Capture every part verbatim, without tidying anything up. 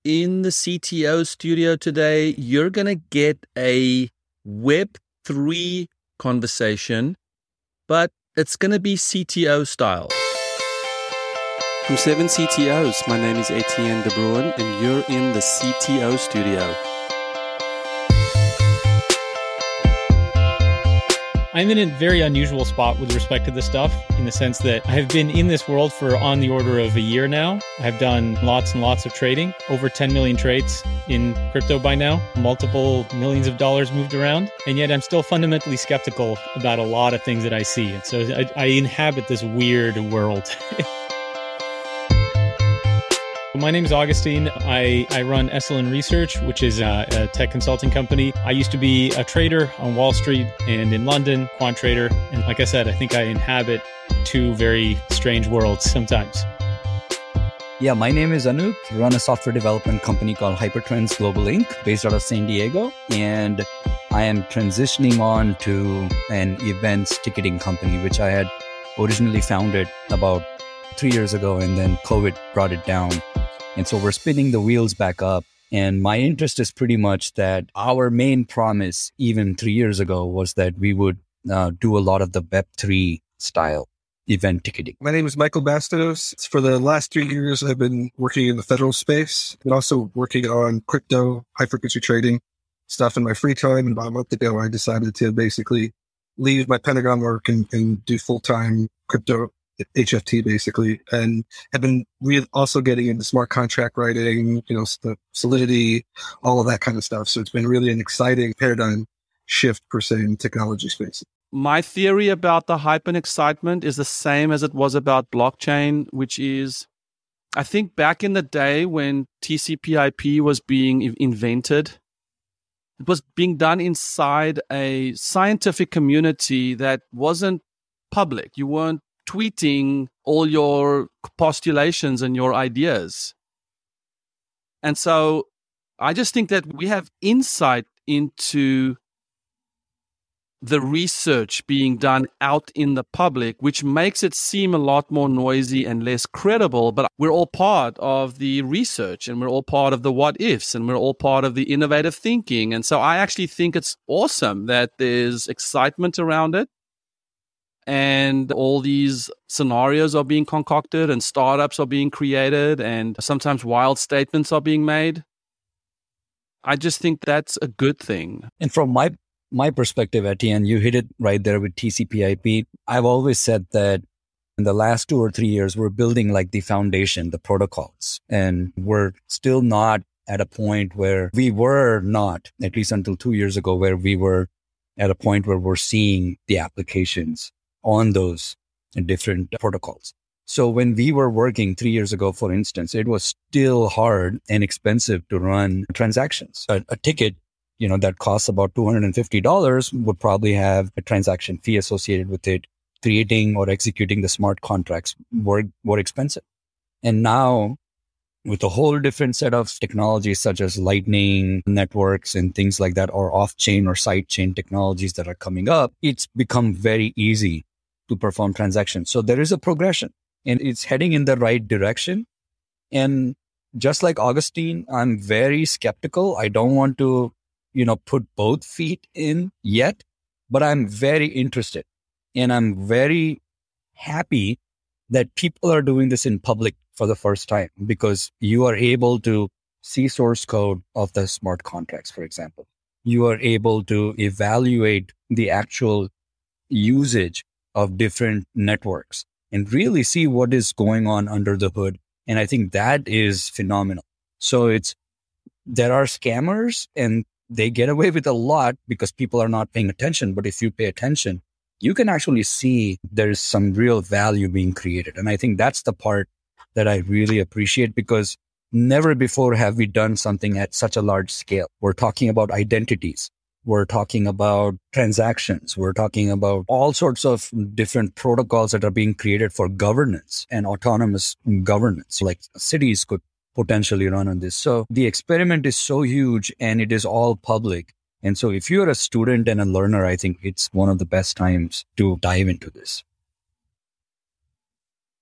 in the C T O studio today, you're going to get a Web three conversation, but it's going to be C T O style. From Seven C T Os, my name is Etienne De Bruin, and you're in the C T O studio. I'm in a very unusual spot with respect to this stuff in the sense that I have been in this world for on the order of a year now. I've done lots and lots of trading, over ten million trades in crypto by now, multiple millions of dollars moved around, and yet I'm still fundamentally skeptical about a lot of things that I see. And so I, I inhabit this weird world. My name is Augustine. I, I run Esalen Research, which is a, a tech consulting company. I used to be a trader on Wall Street and in London, quant trader. And like I said, I think I inhabit two very strange worlds sometimes. Yeah, my name is Anup. I run a software development company called Hypertrends Global Incorporated, based out of San Diego. And I am transitioning on to an events ticketing company, which I had originally founded about three years ago, and then COVID brought it down. And so we're spinning the wheels back up. And my interest is pretty much that our main promise, even three years ago, was that we would uh, do a lot of the Web three style event ticketing. My name is Michael Bastos. For the last three years, I've been working in the federal space and also working on crypto, high-frequency trading stuff in my free time. And about a month ago, I decided to basically leave my Pentagon work and, and do full-time crypto H F T basically, and have been re- also getting into smart contract writing, you know, the Solidity, all of that kind of stuff. So it's been really an exciting paradigm shift per se in technology space. My theory about the hype and excitement is the same as it was about blockchain, which is, I think back in the day when T C P I P was being invented, it was being done inside a scientific community that wasn't public. You weren't tweeting all your postulations and your ideas. And so I just think that we have insight into the research being done out in the public, which makes it seem a lot more noisy and less credible. But we're all part of the research, and we're all part of the what ifs, and we're all part of the innovative thinking. And so I actually think it's awesome that there's excitement around it. And all these scenarios are being concocted and startups are being created and sometimes wild statements are being made. I just think that's a good thing. And from my my perspective, Etienne, you hit it right there with T C P I P. I've always said that in the last two or three years, we're building like the foundation, the protocols, and we're still not at a point where we were not, at least until two years ago, where we were at a point where we're seeing the applications on those different protocols. So when we were working three years ago, for instance, it was still hard and expensive to run transactions. A, a ticket, you know, that costs about two hundred fifty dollars would probably have a transaction fee associated with it. Creating or executing the smart contracts were, were expensive. And now with a whole different set of technologies such as Lightning networks and things like that, or off-chain or side-chain technologies that are coming up, it's become very easy to perform transactions. So there is a progression and it's heading in the right direction. And just like Augustine, I'm very skeptical. I don't want to, you know, put both feet in yet, but I'm very interested. And I'm very happy that people are doing this in public for the first time, because you are able to see source code of the smart contracts, for example. You are able to evaluate the actual usage of different networks and really see what is going on under the hood. And I think that is phenomenal. So it's, there are scammers and they get away with a lot because people are not paying attention. But if you pay attention, you can actually see there's some real value being created. And I think that's the part that I really appreciate, because never before have we done something at such a large scale. We're talking about identities. We're talking about transactions. We're talking about all sorts of different protocols that are being created for governance and autonomous governance. Like cities could potentially run on this. So the experiment is so huge and it is all public. And so if you're a student and a learner, I think it's one of the best times to dive into this.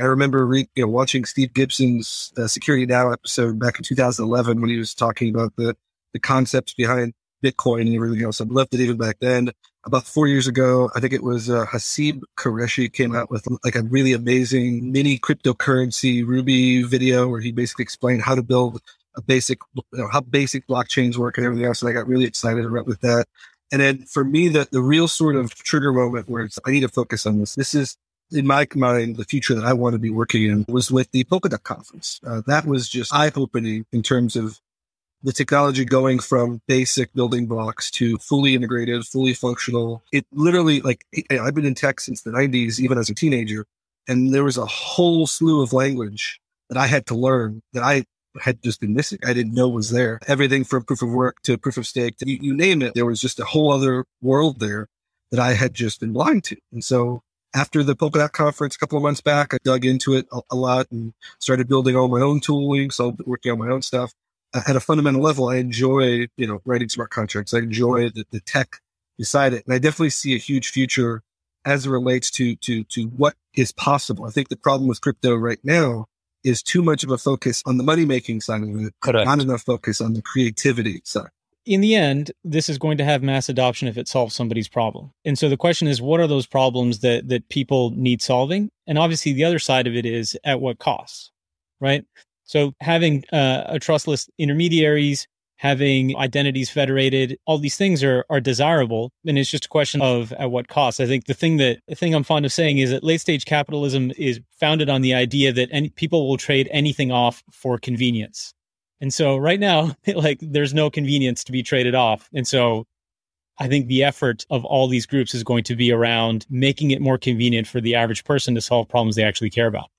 I remember re- you know, watching Steve Gibson's uh, Security Now episode back in two thousand eleven when he was talking about the, the concepts behind Bitcoin and everything else. I loved it even back then. About four years ago, I think it was uh, Haseeb Qureshi came out with like a really amazing mini cryptocurrency Ruby video where he basically explained how to build a basic, you know, how basic blockchains work and everything else. And I got really excited with that. And then for me, the, the real sort of trigger moment where it's, I need to focus on this. This is, in my mind, the future that I want to be working in was with the Polkadot conference. Uh, that was just eye-opening in terms of the technology going from basic building blocks to fully integrated, fully functional. It literally, like, I've been in tech since the nineties, even as a teenager, and there was a whole slew of language that I had to learn that I had just been missing. I didn't know was there. Everything from proof of work to proof of stake, to, you, you name it. There was just a whole other world there that I had just been blind to. And so after the Polkadot conference a couple of months back, I dug into it a, a lot and started building all my own tooling. So working on my own stuff. At a fundamental level, I enjoy, you know, writing smart contracts. I enjoy the, the tech beside it. And I definitely see a huge future as it relates to, to, to what is possible. I think the problem with crypto right now is too much of a focus on the money-making side of it. Correct. Not enough focus on the creativity side. In the end, this is going to have mass adoption if it solves somebody's problem. And so the question is, what are those problems that that people need solving? And obviously the other side of it is at what cost, right? So having uh, a trustless intermediaries, having identities federated, all these things are are desirable. And it's just a question of at what cost. I think the thing that the thing I'm fond of saying is that late stage capitalism is founded on the idea that any, people will trade anything off for convenience. And so right now, like there's no convenience to be traded off. And so I think the effort of all these groups is going to be around making it more convenient for the average person to solve problems they actually care about.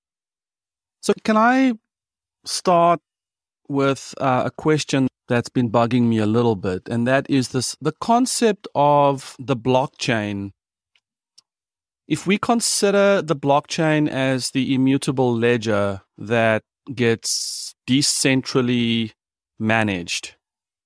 So can I start with uh, a question that's been bugging me a little bit, and that is this: the concept of the blockchain. If we consider the blockchain as the immutable ledger that gets decentrally managed,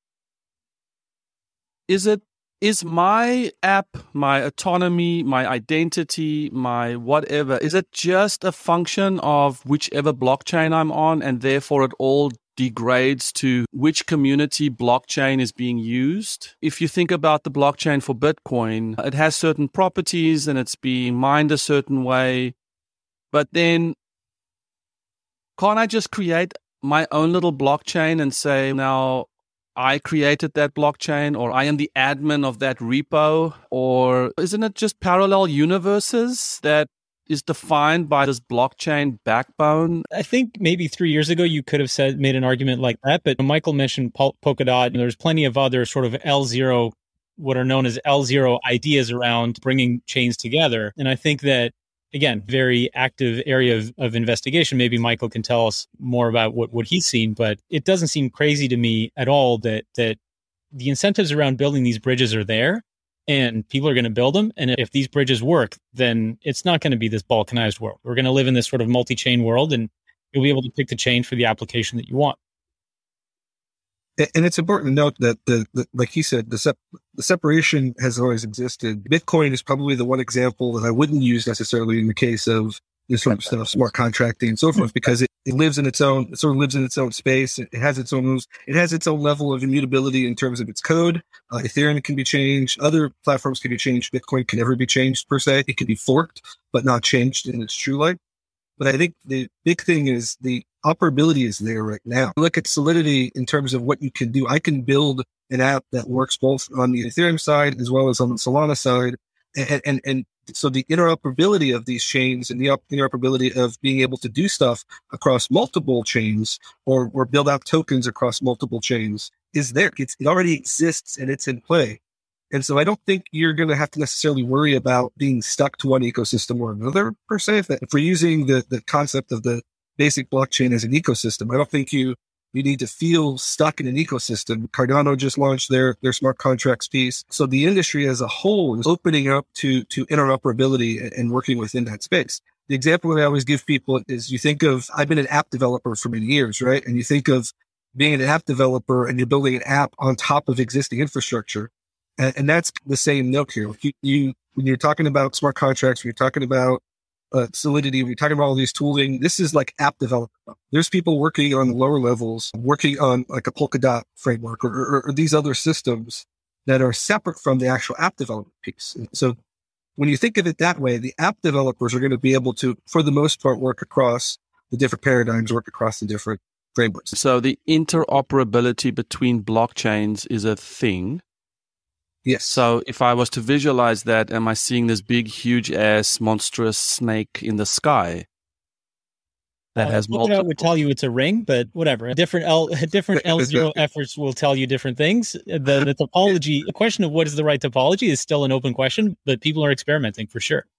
is it is my app, my autonomy, my identity, my whatever, is it just a function of whichever blockchain I'm on, and therefore it all degrades to which community blockchain is being used? If you think about the blockchain for Bitcoin, it has certain properties and it's being mined a certain way, but then can't I just create my own little blockchain and say, now I created that blockchain, or I am the admin of that repo? Or isn't it just parallel universes that is defined by this blockchain backbone? I think maybe three years ago, you could have said, made an argument like that, but Michael mentioned Pol- Polkadot, and there's plenty of other sort of L zero, what are known as L zero ideas around bringing chains together. And I think that, again, very active area of, of investigation. Maybe Michael can tell us more about what, what he's seen, but it doesn't seem crazy to me at all that that the incentives around building these bridges are there and people are going to build them. And if these bridges work, then it's not going to be this balkanized world. We're going to live in this sort of multi-chain world, and you'll be able to pick the chain for the application that you want. And it's important to note that, the, the like he said, the, sep- the separation has always existed. Bitcoin is probably the one example that I wouldn't use necessarily in the case of this sort of stuff, smart contracting and so forth, because it, it lives in its own, it sort of lives in its own space. It, it has its own rules. It has its own level of immutability in terms of its code. Uh, Ethereum can be changed. Other platforms can be changed. Bitcoin can never be changed per se. It can be forked, but not changed in its true life. But I think the big thing is the operability is there right now. Look at Solidity in terms of what you can do. I can build an app that works both on the Ethereum side as well as on the Solana side. And, and, and so the interoperability of these chains and the interoperability of being able to do stuff across multiple chains or, or build out tokens across multiple chains is there. It's, it already exists and it's in play. And so I don't think you're going to have to necessarily worry about being stuck to one ecosystem or another, per se. If, if we're using the, the concept of the basic blockchain as an ecosystem, I don't think you you need to feel stuck in an ecosystem. Cardano just launched their, their smart contracts piece. So the industry as a whole is opening up to, to interoperability and, and working within that space. The example that I always give people is you think of, I've been an app developer for many years, right? And you think of being an app developer and you're building an app on top of existing infrastructure. And, and that's the same note here. You, you, when you're talking about smart contracts, when you're talking about uh, Solidity, we're talking about all these tooling. This is like app development. There's people working on lower levels, working on like a Polkadot framework or, or, or these other systems that are separate from the actual app development piece. And so when you think of it that way, the app developers are going to be able to, for the most part, work across the different paradigms, work across the different frameworks. So the interoperability between blockchains is a thing. Yes. So if I was to visualize that, am I seeing this big, huge ass, monstrous snake in the sky that uh, has Polkadot multiple? would tell you it's a ring, but whatever. Different L, different L zero efforts will tell you different things. The, the topology, the question of what is the right topology is still an open question, but people are experimenting for sure.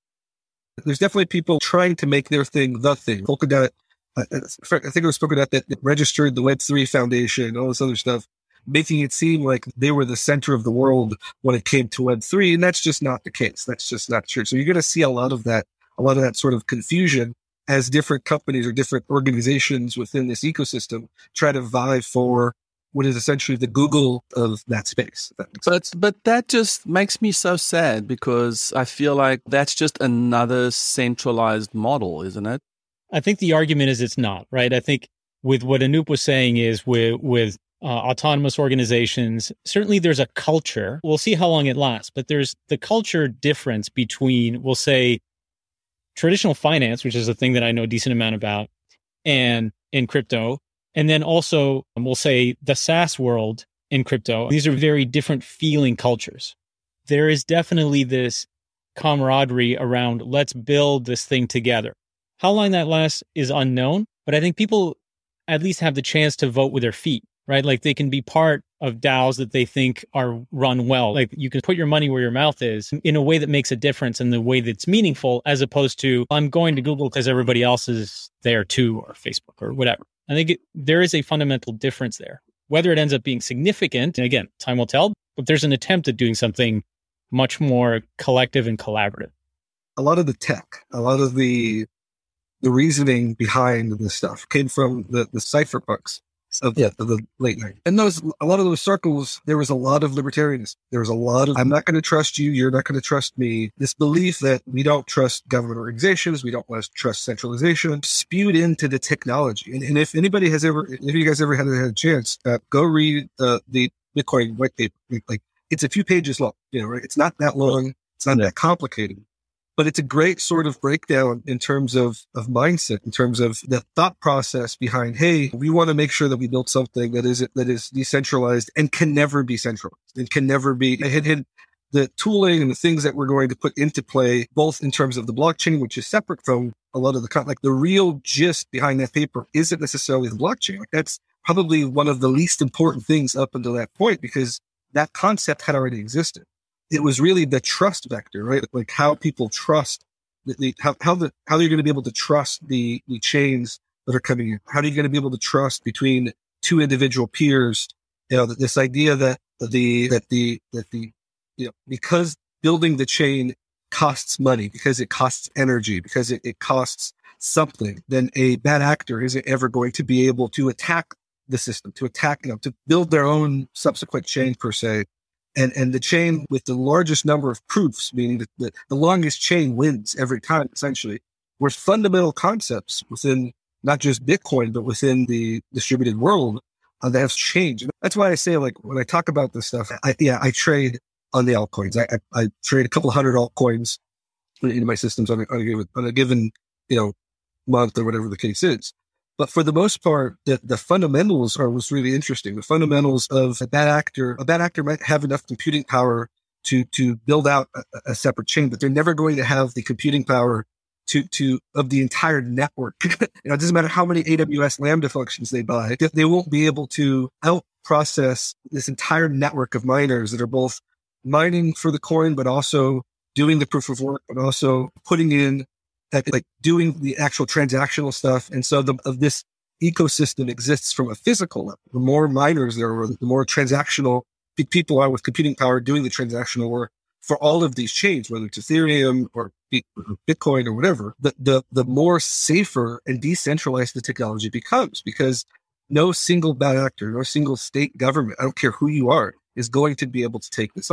There's definitely people trying to make their thing the thing. Polkadot, I think it was Polkadot that registered the Web three Foundation, all this other stuff, making it seem like they were the center of the world when it came to Web three. And that's just not the case. That's just not true. So you're going to see a lot of that, a lot of that sort of confusion as different companies or different organizations within this ecosystem try to vie for what is essentially the Google of that space. That but, but that just makes me so sad because I feel like that's just another centralized model, isn't it? I think the argument is it's not, right? I think with what Anoop was saying is with, with Uh, autonomous organizations, certainly there's a culture. We'll see how long it lasts, but there's the culture difference between, we'll say, traditional finance, which is a thing that I know a decent amount about, and in crypto, and then also, we'll say, the SaaS world in crypto. These are very different feeling cultures. There is definitely this camaraderie around, let's build this thing together. How long that lasts is unknown, but I think people at least have the chance to vote with their feet. Right? Like they can be part of DAOs that they think are run well. Like you can put your money where your mouth is in a way that makes a difference in the way that's meaningful, as opposed to I'm going to Google because everybody else is there too, or Facebook or whatever. I think it, there is a fundamental difference there. Whether it ends up being significant, and again, time will tell, but there's an attempt at doing something much more collective and collaborative. A lot of the tech, a lot of the the reasoning behind this stuff came from the, the cypherpunks. Of, yeah. of the late night. And those, a lot of those circles, there was a lot of libertarianism. There was a lot of, I'm not going to trust you. You're not going to trust me. This belief that we don't trust government organizations. We don't trust centralization spewed into the technology. And, and if anybody has ever, if you guys ever had, had a chance, uh, go read uh, the Bitcoin white paper. Like it's a few pages long, you know, right? It's not that long. It's not that complicated. But it's a great sort of breakdown in terms of, of mindset, in terms of the thought process behind, hey, we want to make sure that we build something that is that is decentralized and can never be centralized and can never be hit, hit the tooling and the things that we're going to put into play, both in terms of the blockchain, which is separate from a lot of the, like the real gist behind that paper isn't necessarily the blockchain. Like that's probably one of the least important things up until that point, because that concept had already existed. It was really the trust vector, right? Like how people trust, the, the, how how the how you're going to be able to trust the the chains that are coming in. How are you going to be able to trust between two individual peers? You know, this idea that the that the that the you know because building the chain costs money, because it costs energy, because it, it costs something, then a bad actor isn't ever going to be able to attack the system, to attack, you know, to build their own subsequent chain per se. And and the chain with the largest number of proofs, meaning that the, the longest chain wins every time, essentially, were fundamental concepts within not just Bitcoin, but within the distributed world uh, that have changed. And that's why I say, like, when I talk about this stuff, I, yeah, I trade on the altcoins. I, I, I trade a couple of hundred altcoins in my systems on a, on a given, on a given, you know, month or whatever the case is. But for the most part, the, the fundamentals are what's really interesting. The fundamentals of a bad actor, a bad actor might have enough computing power to, to build out a, a separate chain, but they're never going to have the computing power to, to, of the entire network. You know, it doesn't matter how many A W S Lambda functions they buy. They won't be able to out process this entire network of miners that are both mining for the coin, but also doing the proof of work, but also putting in like doing the actual transactional stuff. And so the, of this ecosystem exists from a physical level. The more miners there are, the more transactional people are with computing power doing the transactional work for all of these chains, whether it's Ethereum or Bitcoin or whatever, the, the, the more safer and decentralized the technology becomes, because no single bad actor, no single state government, I don't care who you are, is going to be able to take this on.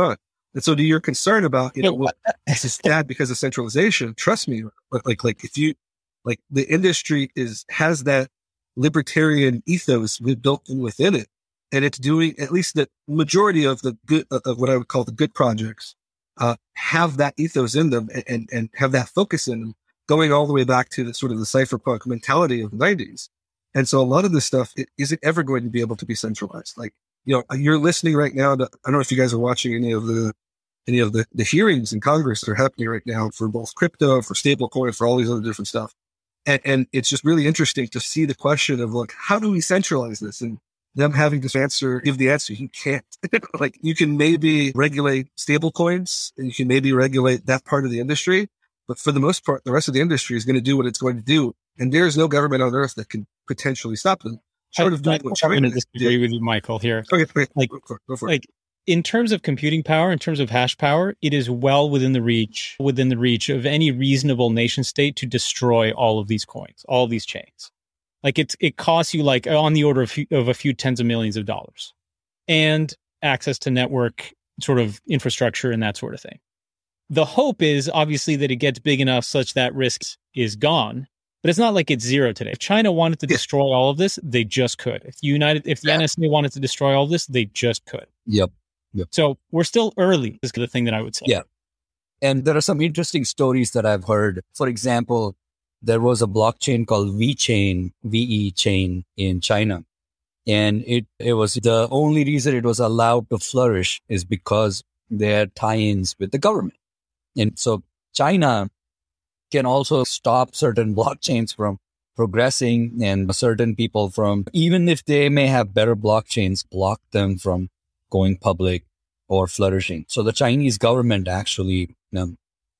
And so to your concern about, you know, well, this is bad because of centralization, trust me, like, like if you, like the industry is, has that libertarian ethos built in within it. And it's doing, at least the majority of the good, of what I would call the good projects, uh, have that ethos in them and, and, and have that focus in them, going all the way back to the sort of the cypherpunk mentality of the nineties. And so a lot of this stuff, it isn't ever going to be able to be centralized. Like, you know, you're listening right now to, I don't know if you guys are watching any of the, any of the, the hearings in Congress that are happening right now for both crypto, for stablecoin, for all these other different stuff. And, and it's just really interesting to see the question of, like, how do we centralize this? And them having to answer, give the answer, you can't. Like, you can maybe regulate stablecoins and you can maybe regulate that part of the industry. But for the most part, the rest of the industry is going to do what it's going to do. And there's no government on earth that can potentially stop them. Short of doing what China I'm going to disagree with you, Michael, here. Okay, okay. Like, go for it. Go for like, it. In terms of computing power, in terms of hash power, it is well within the reach, within the reach of any reasonable nation state to destroy all of these coins, all of these chains. Like it's, it costs you like on the order of, few, of a few tens of millions of dollars and access to network sort of infrastructure and that sort of thing. The hope is obviously that it gets big enough such that risk is gone, but it's not like it's zero today. If China wanted to Yeah. destroy all of this, they just could. If United, if the Yeah. N S A wanted to destroy all of this, they just could. Yep. So we're still early is the thing that I would say. Yeah. And there are some interesting stories that I've heard. For example, there was a blockchain called VeChain, V E chain in China. And it, it was the only reason it was allowed to flourish is because they had tie-ins with the government. And so China can also stop certain blockchains from progressing and certain people from, even if they may have better blockchains, block them from going public or flourishing. So the Chinese government actually, you know,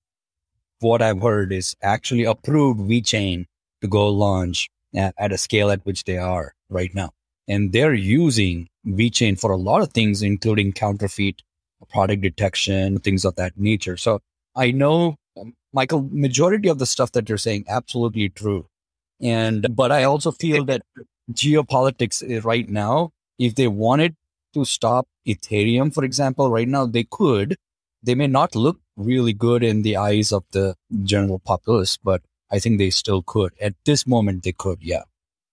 what I've heard is actually approved VeChain to go launch at, at a scale at which they are right now. And they're using VeChain for a lot of things, including counterfeit, product detection, things of that nature. So I know, um, Michael, majority of the stuff that you're saying, absolutely true. And, but I also feel that geopolitics is right now, if they wanted to stop Ethereum, for example, right now they could. They may not look really good in the eyes of the general populace, but I think they still could. At this moment, they could, yeah.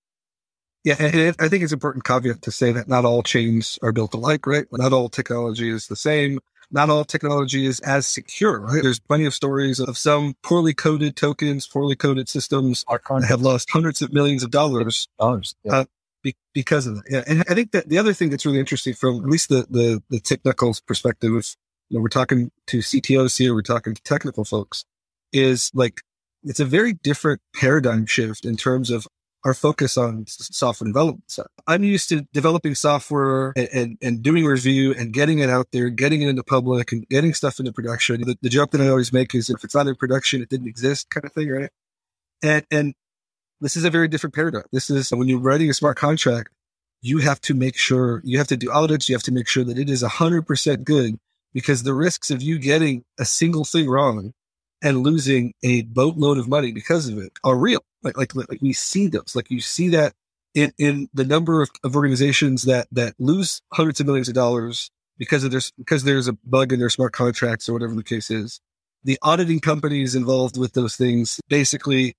Yeah, and I think it's an important caveat to say that not all chains are built alike, right? Not all technology is the same. Not all technology is as secure, right? There's plenty of stories of some poorly coded tokens, poorly coded systems that have lost hundreds of millions of dollars. Dollars, yeah. uh, Be- because of that. Yeah. And I think that the other thing that's really interesting from at least the, the, the technical perspective is, you know, we're talking to C T Os here, we're talking to technical folks, is like, it's a very different paradigm shift in terms of our focus on software development. So I'm used to developing software and, and, and doing review and getting it out there, getting it into public and getting stuff into production. The, the joke that I always make is if it's not in production, it didn't exist kind of thing, right? And, and, this is a very different paradigm. This is when you're writing a smart contract, you have to make sure, you have to do audits. You have to make sure that it is one hundred percent good, because the risks of you getting a single thing wrong and losing a boatload of money because of it are real. Like, like, like we see those, like you see that in, in the number of, of organizations that, that lose hundreds of millions of dollars because of there's, because there's a bug in their smart contracts or whatever the case is. The auditing companies involved with those things basically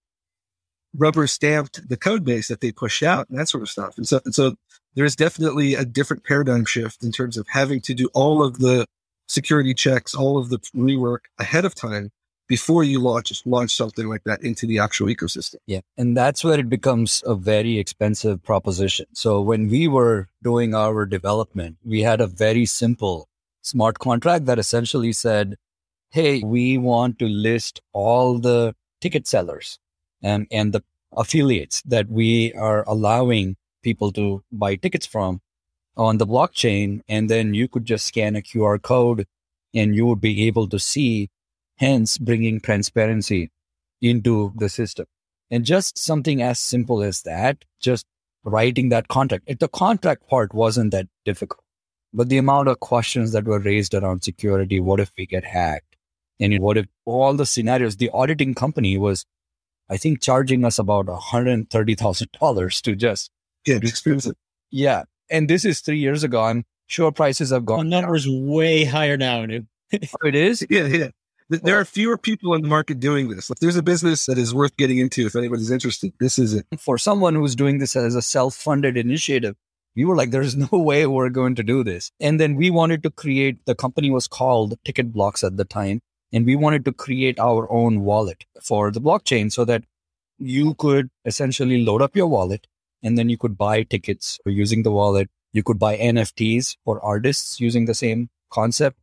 rubber stamped the code base that they push out and that sort of stuff. And so, and so there's definitely a different paradigm shift in terms of having to do all of the security checks, all of the rework ahead of time before you launch, launch something like that into the actual ecosystem. Yeah. And that's where it becomes a very expensive proposition. So when we were doing our development, we had a very simple smart contract that essentially said, hey, we want to list all the ticket sellers and, and the affiliates that we are allowing people to buy tickets from on the blockchain. And then you could just scan a Q R code and you would be able to see, hence bringing transparency into the system. And just something as simple as that, just writing that contract. If the contract part wasn't that difficult, but the amount of questions that were raised around security, what if we get hacked? And what if all the scenarios, the auditing company was, I think, charging us about one hundred thirty thousand dollars to just Yeah, it's expensive. Yeah. And this is three years ago. I'm sure prices have The gone number's way higher now, Anu. Oh, it is? Yeah, yeah. There are fewer people in the market doing this. If there's a business that is worth getting into, if anybody's interested, this is it. For someone who's doing this as a self-funded initiative, we were like, there's no way we're going to do this. And then we wanted to create, the company was called Ticket Blocks at the time. And we wanted to create our own wallet for the blockchain so that you could essentially load up your wallet and then you could buy tickets using the wallet. You could buy N F Ts for artists using the same concept.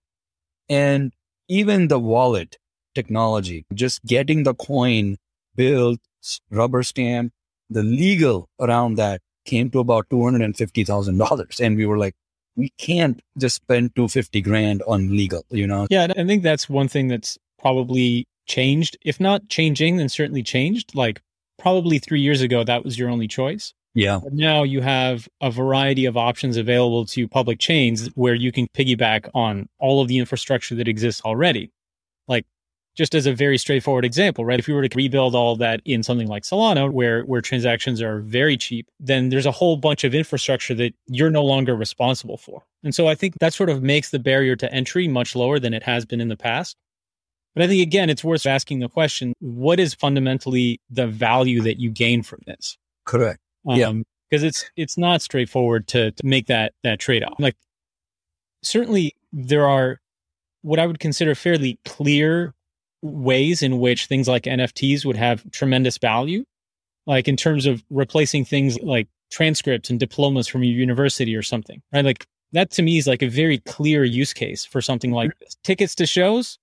And even the wallet technology, just getting the coin built, rubber stamp, the legal around that came to about two hundred fifty thousand dollars. And we were like, we can't just spend two hundred fifty grand on legal, you know? Yeah, I think that's one thing that's probably changed. If not changing, then certainly changed. Like probably three years ago, that was your only choice. Yeah. But now you have a variety of options available to public chains where you can piggyback on all of the infrastructure that exists already. Like just as a very straightforward example, right? If you were to rebuild all that in something like Solana, where, where transactions are very cheap, then there's a whole bunch of infrastructure that you're no longer responsible for. And so I think that sort of makes the barrier to entry much lower than it has been in the past. But I think, again, it's worth asking the question, what is fundamentally the value that you gain from this? Correct. Um, yeah. Because it's it's not straightforward to, to make that that trade-off. Like, certainly there are what I would consider fairly clear ways in which things like N F Ts would have tremendous value, like in terms of replacing things like transcripts and diplomas from your university or something, right? Like that to me is like a very clear use case for something like this. Tickets to shows,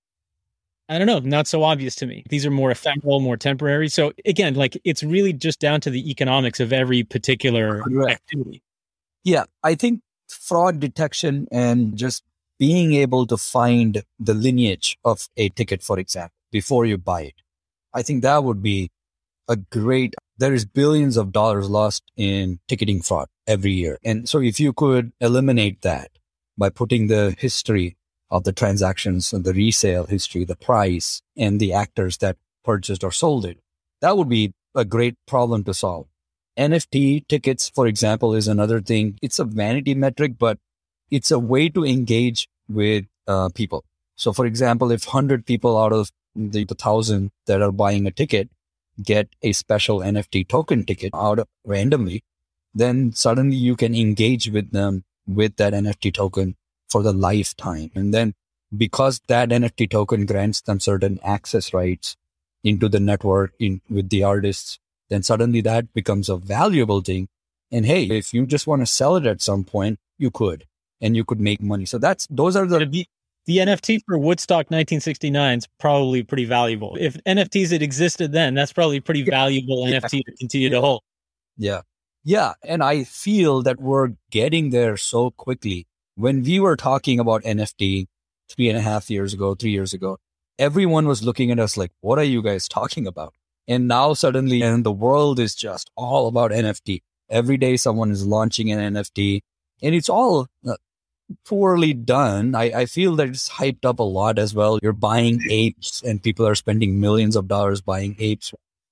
I don't know, not so obvious to me. These are more ephemeral, more temporary. So again, like it's really just down to the economics of every particular Correct. activity. Yeah, I think fraud detection and just being able to find the lineage of a ticket, for example, before you buy it. I think that would be a great, there is billions of dollars lost in ticketing fraud every year. And so if you could eliminate that by putting the history of the transactions and the resale history, the price, and the actors that purchased or sold it, that would be a great problem to solve. N F T tickets, for example, is another thing. It's a vanity metric, but it's a way to engage with uh, people. So, for example, if one hundred people out of the one thousand that are buying a ticket get a special N F T token ticket out of randomly, then suddenly you can engage with them with that N F T token for the lifetime. And then because that N F T token grants them certain access rights into the network in with the artists, then suddenly that becomes a valuable thing. And hey, if you just want to sell it at some point, you could, and you could make money. So that's, those are the... The, the N F T for Woodstock nineteen sixty-nine is probably pretty valuable. If N F Ts had existed then, that's probably a pretty valuable yeah. N F T to continue to hold. Yeah. Yeah. And I feel that we're getting there so quickly. When we were talking about N F T three and a half years ago, three years ago, everyone was looking at us like, what are you guys talking about? And now suddenly, and the world is just all about N F T. Every day someone is launching an N F T, and it's all uh, poorly done. I, I feel that it's hyped up a lot as well. You're buying apes and people are spending millions of dollars buying apes.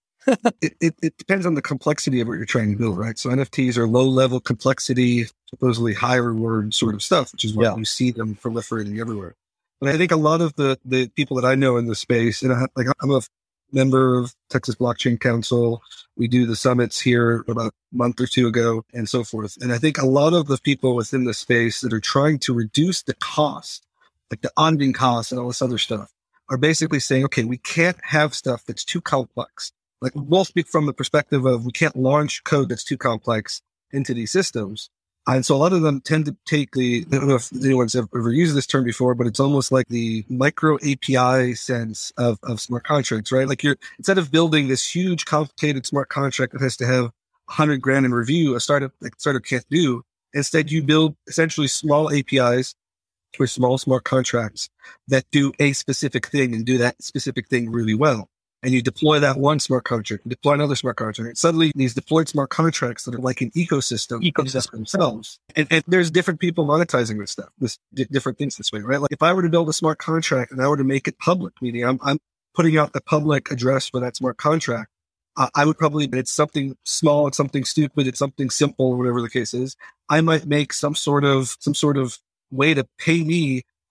it, it, it depends on the complexity of what you're trying to build, right? So N F Ts are low level complexity, supposedly high reward sort of stuff, which is why yeah. you see them proliferating everywhere. But I think a lot of the, the people that I know in the space, and I, like I'm a member of Texas Blockchain Council. We do the summits here about a month or two ago and so forth. And I think a lot of the people within the space that are trying to reduce the cost, like the auditing costs and all this other stuff, are basically saying, okay, we can't have stuff that's too complex. Like we'll speak from the perspective of we can't launch code that's too complex into these systems. And so a lot of them tend to take the, I don't know if anyone's ever used this term before, but it's almost like the micro A P I sense of, of smart contracts, right? Like you're, instead of building this huge complicated smart contract that has to have a hundred grand in review, a startup, like startup can't do. Instead, you build essentially small A P Is or small smart contracts that do a specific thing and do that specific thing really well. And you deploy that one smart contract, deploy another smart contract. And suddenly these deployed smart contracts that are like an ecosystem, ecosystem themselves. And, and there's different people monetizing this stuff, this d- different things this way, right? Like if I were to build a smart contract and I were to make it public, meaning I'm, I'm putting out the public address for that smart contract, uh, I would probably, it's something small, it's something stupid, it's something simple, whatever the case is. I might make some sort of, some sort of way to pay me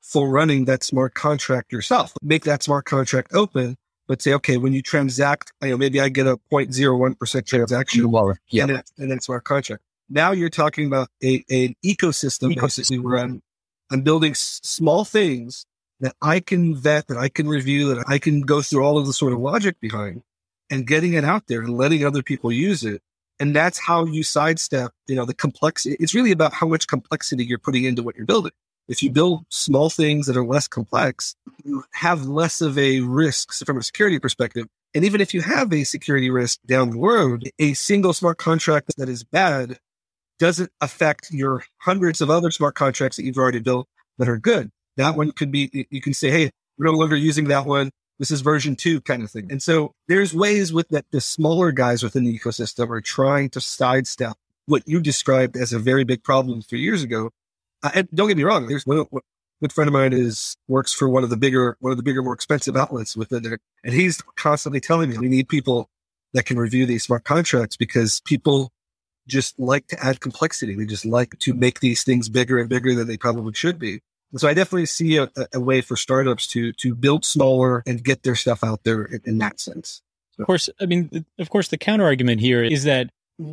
for running that smart contract yourself. Make that smart contract open, but say, okay, when you transact, you know, maybe I get a zero point zero one percent transaction Well, yeah. and, it, and then smart contract. Now you're talking about a, an ecosystem, basically, where I'm, I'm building s- small things that I can vet, that I can review, that I can go through all of the sort of logic behind, and getting it out there and letting other people use it. And that's how you sidestep, you know, the complexity. It's really about how much complexity you're putting into what you're building. If you build small things that are less complex, you have less of a risk from a security perspective. And even if you have a security risk down the road, a single smart contract that is bad doesn't affect your hundreds of other smart contracts that you've already built that are good. That one could be, you can say, hey, we're no longer using that one. This is version two kind of thing. And so there's ways with that the smaller guys within the ecosystem are trying to sidestep what you described as a very big problem three years ago. Uh, and don't get me wrong, there's one, one good friend of mine is works for one of the bigger, one of the bigger, more expensive outlets within there. And he's constantly telling me we need people that can review these smart contracts because people just like to add complexity. They just like to make these things bigger and bigger than they probably should be. And so I definitely see a, a way for startups to to build smaller and get their stuff out there in, in that sense. So. Of course, I mean, of course, the counter argument here is that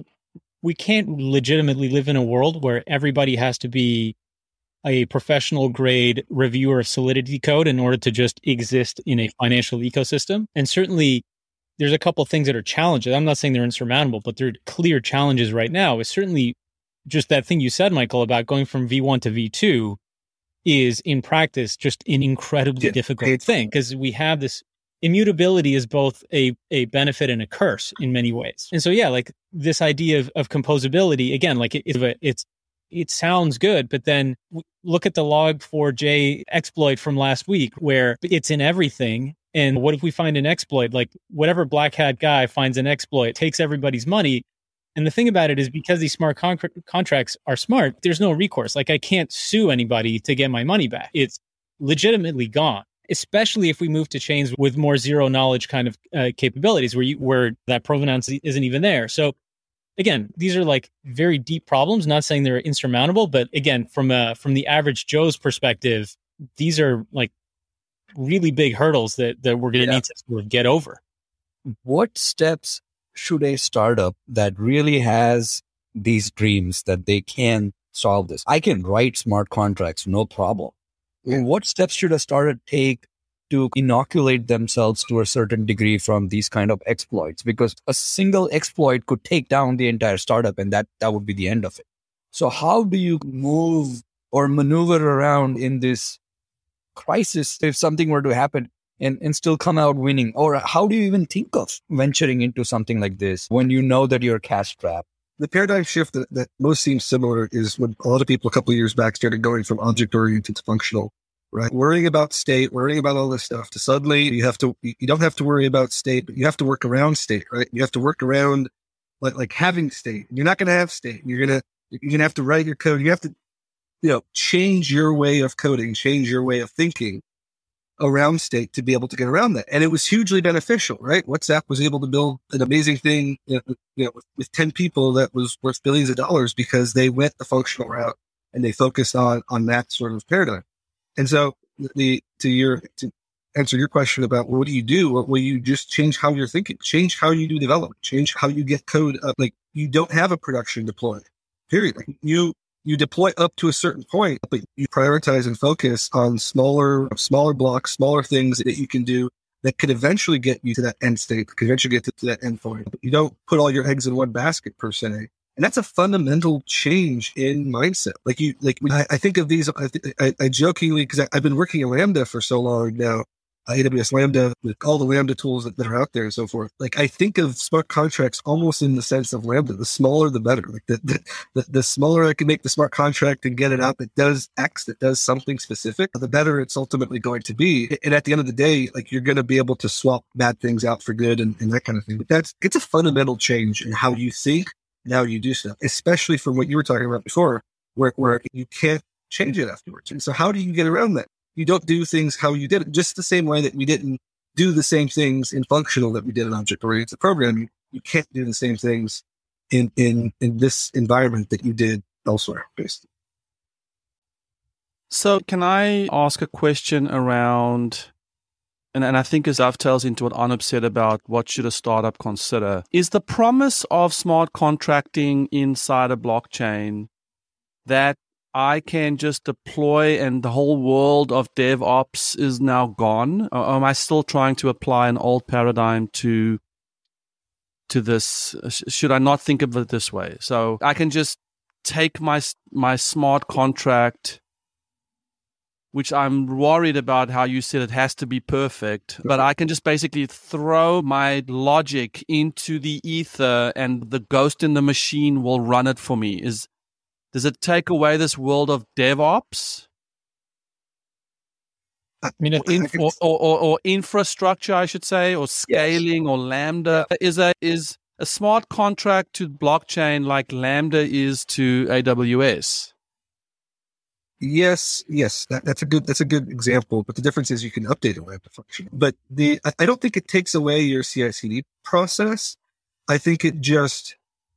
we can't legitimately live in a world where everybody has to be a professional grade reviewer of Solidity code in order to just exist in a financial ecosystem. And certainly there's a couple of things that are challenges. I'm not saying they're insurmountable, but they're clear challenges right now. Is certainly just that thing you said, Michael, about going from V one to V two is in practice just an incredibly yeah, difficult thing because we have this immutability is both a, a benefit and a curse in many ways. And so, yeah, like this idea of, of composability, again, like it, it, it's, it sounds good, but then look at the log four j exploit from last week where it's in everything. And what if we find an exploit, like whatever black hat guy finds an exploit, takes everybody's money. And the thing about it is because these smart con- contracts are smart, there's no recourse. Like I can't sue anybody to get my money back. It's legitimately gone, especially if we move to chains with more zero knowledge kind of uh, capabilities where you, where that provenance isn't even there. So again, these are like very deep problems, not saying they're insurmountable, but again, from a, from the average Joe's perspective, these are like really big hurdles that, that we're going to yeah. need to sort of get over. What steps should a startup that really has these dreams that they can solve this? I can write smart contracts, no problem. Yeah. What steps should a startup take to inoculate themselves to a certain degree from these kind of exploits? Because a single exploit could take down the entire startup and that, that would be the end of it. So how do you move or maneuver around in this crisis if something were to happen and, and still come out winning? Or how do you even think of venturing into something like this when you know that you're cash strapped? The paradigm shift that, that most seems similar is when a lot of people a couple of years back started going from object-oriented to functional, right? Worrying about state, worrying about all this stuff to suddenly you have to, you don't have to worry about state, but you have to work around state, right? You have to work around like, like having state. You're not going to have state. You're going to, you're going to have to write your code. You have to, you know, change your way of coding, change your way of thinking around state to be able to get around that. And it was hugely beneficial, right? WhatsApp was able to build an amazing thing, you know, you know with, with ten people that was worth billions of dollars because they went the functional route and they focused on, on that sort of paradigm. And so the, to your, to answer your question about what do you do? Well, you just change how you're thinking, change how you do development, change how you get code up. Like you don't have a production deploy, period. Like you, You deploy up to a certain point, but you prioritize and focus on smaller, smaller blocks, smaller things that you can do that could eventually get you to that end state, could eventually get to, to that end point. But you don't put all your eggs in one basket per se. And that's a fundamental change in mindset. Like you, like I, I think of these, I, I, I jokingly, because I've been working in Lambda for so long now, A W S Lambda with all the Lambda tools that, that are out there and so forth. Like I think of smart contracts almost in the sense of Lambda. The smaller, the better. Like the, the, the, the smaller I can make the smart contract and get it up, it does X, that does something specific, the better it's ultimately going to be. And at the end of the day, like you're going to be able to swap bad things out for good and, and that kind of thing. But that's, it's a fundamental change in how you think and how you do stuff, especially from what you were talking about before, where, where you can't change it afterwards. And so how do you get around that? You don't do things how you did it, just the same way that we didn't do the same things in functional that we did in object-oriented programming. You can't do the same things in, in, in this environment that you did elsewhere, basically. So can I ask a question around, and, and I think this dovetails into what Anup said about what should a startup consider. Is the promise of smart contracting inside a blockchain that I can just deploy and the whole world of DevOps is now gone? Or am I still trying to apply an old paradigm to to this? Should I not think of it this way? So I can just take my my smart contract, which I'm worried about how you said it has to be perfect, but I can just basically throw my logic into the ether and the ghost in the machine will run it for me. Is Does it take away this world of DevOps? I mean, it, Inf- or, or, or, or infrastructure, I should say, or scaling, yes. or Lambda. Is a is a smart contract to blockchain like Lambda is to A W S? Yes, yes, that, that's a good that's a good example. But the difference is you can update a Lambda function. But the I don't think it takes away your C I C D process. I think it just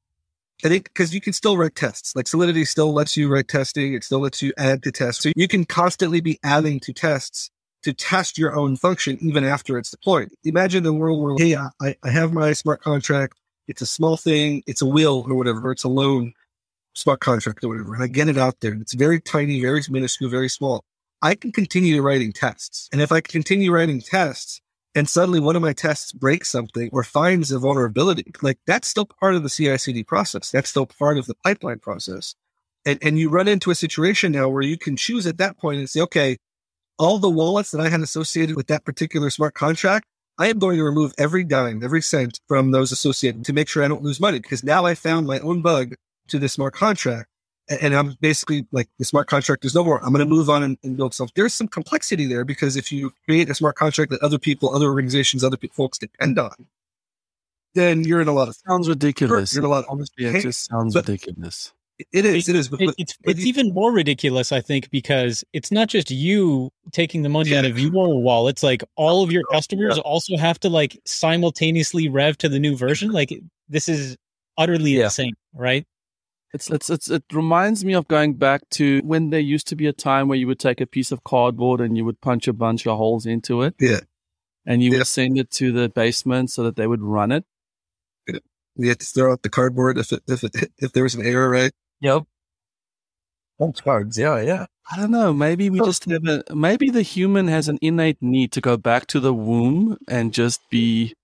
I think because you can still write tests. Like Solidity still lets you write testing. It still lets you add to tests. So you can constantly be adding to tests to test your own function even after it's deployed. Imagine the world where, hey, I, I have my smart contract. It's a small thing. It's a will or whatever. Or it's a loan smart contract or whatever. And I get it out there. It's very tiny, very minuscule, very small. I can continue writing tests. And if I continue writing tests, and suddenly one of my tests breaks something or finds a vulnerability, like that's still part of the C I C D process. That's still part of the pipeline process. And, and you run into a situation now where you can choose at that point and say, okay, all the wallets that I had associated with that particular smart contract, I am going to remove every dime, every cent from those associated to make sure I don't lose money, because now I found my own bug to this smart contract. And I'm basically like, the smart contract is no more. I'm going to move on and, and build stuff. There's some complexity there, because if you create a smart contract that other people, other organizations, other people, folks depend on, then you're in a lot of... Sounds ridiculous. You're in a lot of... Honestly, it just sounds but ridiculous. It is, it is. But, it, but, it's but it's you, even more ridiculous, I think, because it's not just you taking the money yeah. out of your wallet. It's like all of your customers yeah. also have to like simultaneously rev to the new version. Like this is utterly yeah. insane, right? It's, it's, it's, it reminds me of going back to when there used to be a time where you would take a piece of cardboard and you would punch a bunch of holes into it. Yeah. And you yeah. would send it to the basement so that they would run it. Yeah. You had to throw out the cardboard if it, if it, if there was an error, right? Yep. Punch cards. Yeah. Yeah. I don't know. Maybe we just have a, maybe the human has an innate need to go back to the womb and just be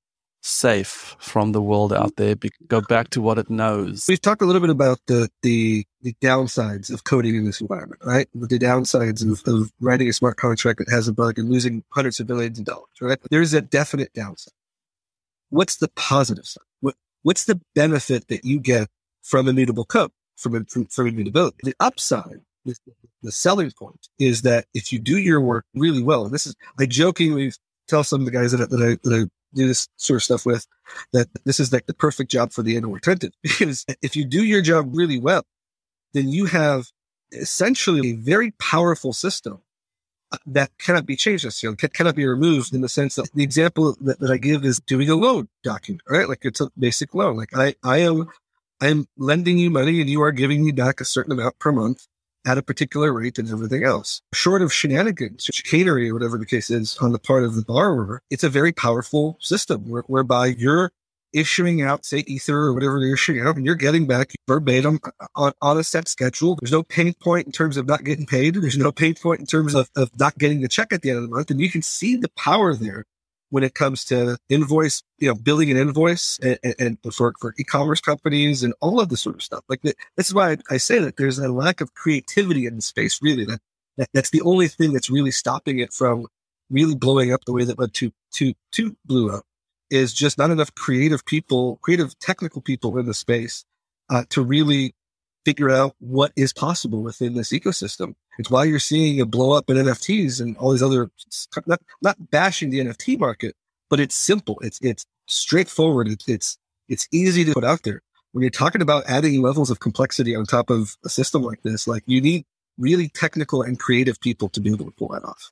safe from the world out there, be, go back to what it knows. We've talked a little bit about the, the, the downsides of coding in this environment, right? The downsides of, of writing a smart contract that has a bug and losing hundreds of millions of dollars, right? There's a definite downside. What's the positive side? What, what's the benefit that you get from immutable code, from, from, from immutability? The upside, the, the selling point, is that if you do your work really well, and this is, I jokingly tell some of the guys that I, that I, that I do this sort of stuff with, that this is like the perfect job for the annual retentive, because if you do your job really well, then you have essentially a very powerful system that cannot be changed necessarily, cannot be removed, in the sense that the example that, that I give is doing a loan document, right? Like it's a basic loan. Like I, I am, I am lending you money and you are giving me back a certain amount per month at a particular rate and everything else. Short of shenanigans, chicanery, or whatever the case is on the part of the borrower, it's a very powerful system where, whereby you're issuing out, say, Ether or whatever you're issuing out, and you're getting back verbatim on, on a set schedule. There's no pain point in terms of not getting paid. There's no pain point in terms of, of not getting the check at the end of the month. And you can see the power there when it comes to invoice, you know, billing an invoice and, and, and for, for e-commerce companies and all of this sort of stuff. Like the, this is why I, I say that there's a lack of creativity in the space, really. That, that that's the only thing that's really stopping it from really blowing up the way that Web two, two, two blew up, is just not enough creative people, creative technical people in the space uh, to really figure out what is possible within this ecosystem. It's why you're seeing a blow up in N F Ts and all these other, not, not bashing the N F T market, but it's simple. It's, it's straightforward. It's, it's, it's easy to put out there. When you're talking about adding levels of complexity on top of a system like this, like you need really technical and creative people to be able to pull that off.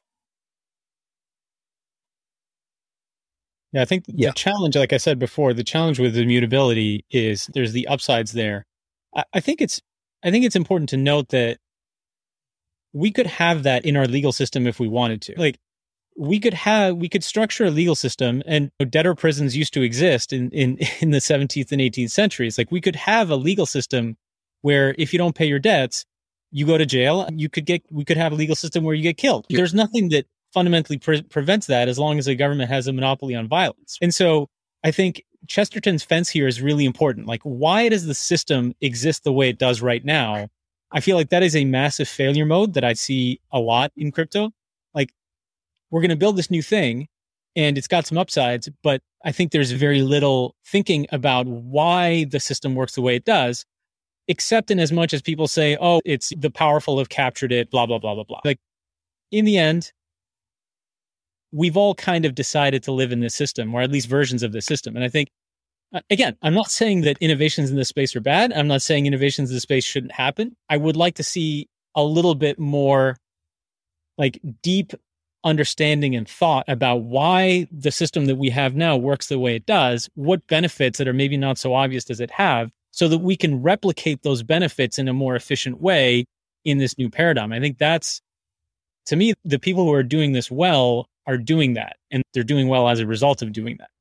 Yeah, I think yeah. the challenge, like I said before, the challenge with immutability is there's the upsides there. I, I think it's, I think it's important to note that we could have that in our legal system if we wanted to. Like, we could have, we could structure a legal system, and debtor prisons used to exist in, in, in the seventeenth and eighteenth centuries. Like, we could have a legal system where if you don't pay your debts, you go to jail. You could get, we could have a legal system where you get killed. Yeah. There's nothing that fundamentally pre- prevents that as long as the government has a monopoly on violence. And so I think Chesterton's fence here is really important. Like, why does the system exist the way it does right now? I feel like that is a massive failure mode that I see a lot in crypto. Like, we're going to build this new thing and it's got some upsides, but I think there's very little thinking about why the system works the way it does, except in as much as people say, oh, it's the powerful have captured it, blah, blah, blah, blah, blah. Like, in the end, we've all kind of decided to live in this system, or at least versions of this system. And I think, again, I'm not saying that innovations in this space are bad. I'm not saying innovations in this space shouldn't happen. I would like to see a little bit more like deep understanding and thought about why the system that we have now works the way it does, what benefits that are maybe not so obvious does it have, so that we can replicate those benefits in a more efficient way in this new paradigm. I think that's, to me, the people who are doing this well are doing that, and they're doing well as a result of doing that.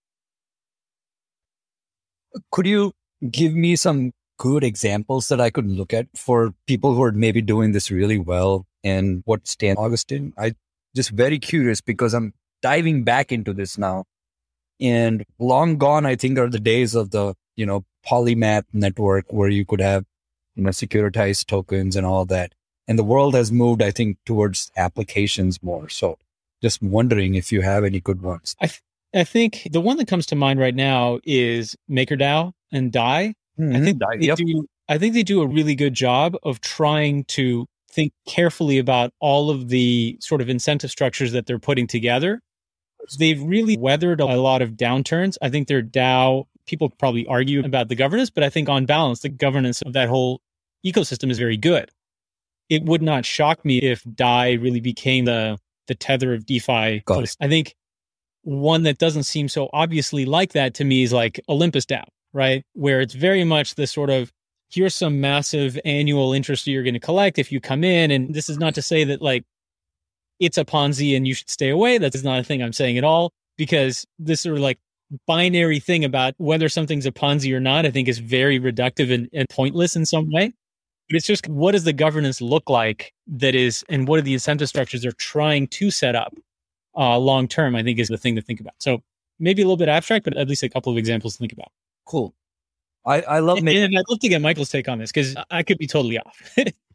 Could you give me some good examples that I could look at for people who are maybe doing this really well and what Stan Augustine? I just very curious because I'm diving back into this now, and long gone, I think, are the days of the, you know, polymath network where you could have, you know, securitized tokens and all that. And the world has moved, I think, towards applications more. So just wondering if you have any good ones. I th- I think the one that comes to mind right now is MakerDAO and Dai. Mm-hmm. I think they yep. do. I think they do a really good job of trying to think carefully about all of the sort of incentive structures that they're putting together. They've really weathered a lot of downturns. I think their DAO, people probably argue about the governance, but I think on balance, the governance of that whole ecosystem is very good. It would not shock me if Dai really became the the tether of DeFi. I think one that doesn't seem so obviously like that to me is like Olympus DAO, right? Where it's very much the sort of, here's some massive annual interest you're going to collect if you come in. And this is not to say that like it's a Ponzi and you should stay away. That's not a thing I'm saying at all, because this sort of like binary thing about whether something's a Ponzi or not, I think is very reductive and, and pointless in some way. But it's just, what does the governance look like that is, and what are the incentive structures they're trying to set up uh, long term, I think is the thing to think about. So maybe a little bit abstract, but at least a couple of examples to think about. Cool. I, I love and, making- and I'd love to get Michael's take on this, because I could be totally off.